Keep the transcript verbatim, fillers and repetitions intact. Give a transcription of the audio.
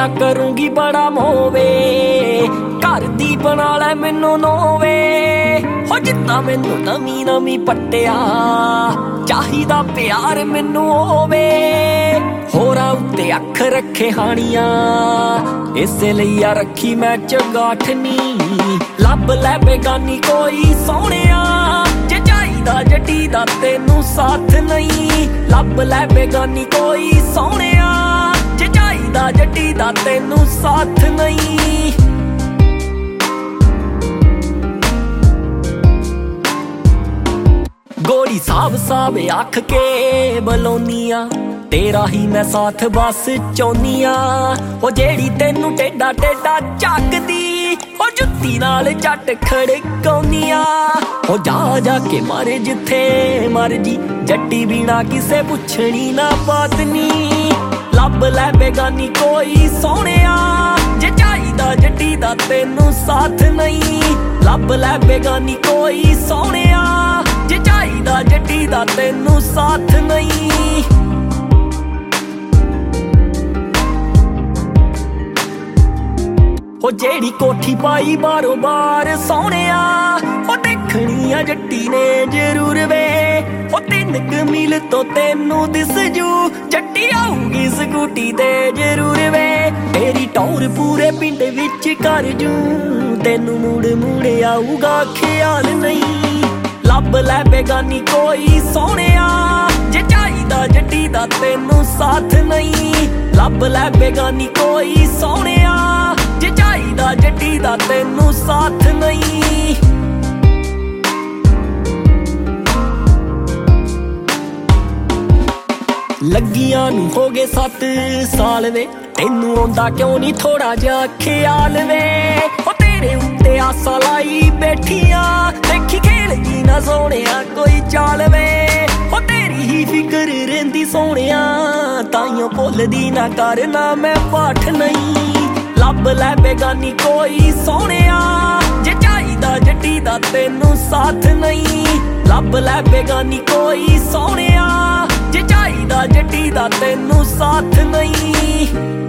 तेरा करूंगी बड़ा मोवे घर दी बना लै मैनू नोवे हो जिद्दां मैनू नवी नवी पट्टिया चाहिदा प्यार मैनू होवे होरां उत्ते अख रखे हानियां इस लईया रखी मैं चगाठनी लभ लै बेगानी कोई सोहणिया जे चाहिदा जड्डी दा तैनू साथ नहीं लभ लै बेगानी कोई सोहणिया जे चाहिदा जड्डी दा तैनू साथ नहीं गोरी साब साब आख के बलोनिया तेरा ही मैं साथ बस चाहुनिया ओ जेड़ी तेनू टेढ़ा टेढ़ा झकदी ओ जुत्ती नाल झट खड़काउनिया ओ जा जा के मारे जिथे मर्जी जट्टी बिना किसे पुछनी ना बात नी लभ लै बेगानी कोई सोहणिया जे चाहिदा जट्टी दा तैनू साथ नहीं लभ लै बेगानी कोई सोहणिया जे चाहिदा जट्टी दा तैनू साथ नहीं ओ जेड़ी कोठी पाई बारो बार सोहणिया ओ देखनी आ जट्टी ने जरूर वे ओ तीन क मील तो तैनू दिस जू जट्टी आऊगी स्कूटी ते जरूर वे तेरी टौर पूरे पिंड विच कर जू तैनू मुड़ मुड़ आऊगा ख्याल नहीं लभ लै बेगानी कोई सोहणिया जे चाहिदा जट्टी दा तैनू साथ नहीं लभ लै बेगानी कोई सोहणिया जे चाहिदा जट्टी दा तैनू साथ नहीं लगियां नू हो गए सत्त साल वे तैनू आउंदा क्यों नहीं थोड़ा जा ख्याल वे ओ तेरे उत्ते आसा लाई बैठियां देखी खेल जी ना सोहणिया कोई चाल वे ओ तेरी ही फिकर रहिंदी सोहणिया ताइयों भुलदी ना करना मैं पाठ नहीं लभ लै बेगानी कोई सोहणिया जे चाहिदा जट्टी दा तैनू साथ नहीं लभ लै बेगानी कोई सोहणिया जे चाहिदा जट्टी दा तैनू साथ नहीं।